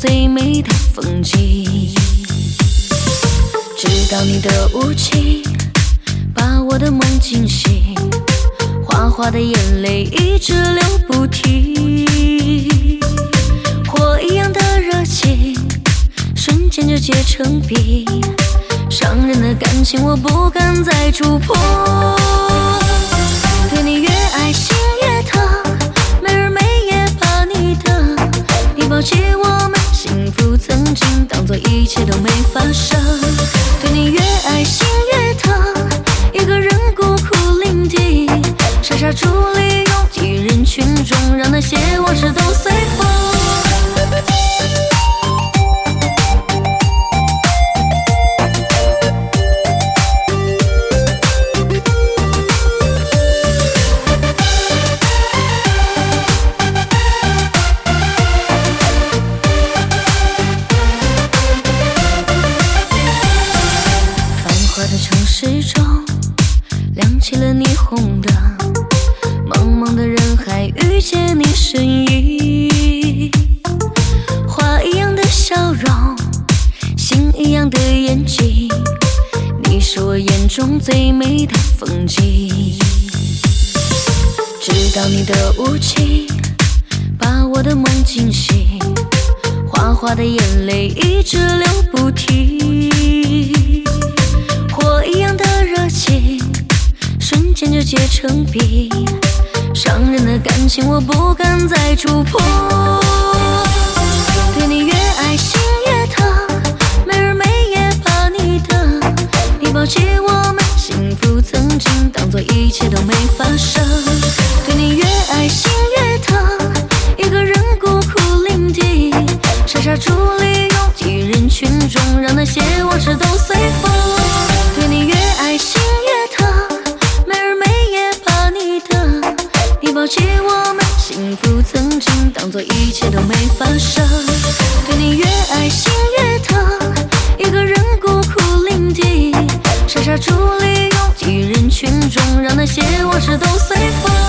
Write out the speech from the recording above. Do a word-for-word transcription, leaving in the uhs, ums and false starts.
最美的风景。直到你的雾气把我的梦惊醒，哗哗的眼泪一直流不停，火一样的热情瞬间就结成冰，伤人的感情我不敢再触碰。对你越爱心越疼，没日没夜把你等，你抛弃我们幸福曾经，当作一切都没发生。对你越爱心越疼，一个人孤苦伶仃，傻傻伫立拥挤人群中，让那些往事都随风。城市中亮起了霓虹灯，茫茫的人海遇见你身影，花一样的笑容，星一样的眼睛，你是我眼中最美的风景。直到你的雾气把我的梦惊醒，哗哗的眼泪一直流不停，火一样的热情瞬间就结成冰，伤人的感情我不敢再触碰。对你越爱心越疼，没日没夜把你等，你抛弃我们幸福曾经，当作一切都没发生。对你越爱心越疼，一个人孤苦伶仃，傻傻伫立拥挤人群中，让那些往事都随风。对你越爱心越疼，没日没夜把你等，你抛弃我们幸福曾经，当作一切都没发生。对你越爱心越疼，一个人孤苦伶仃，傻傻伫立拥挤人群中，让那些往事都随风。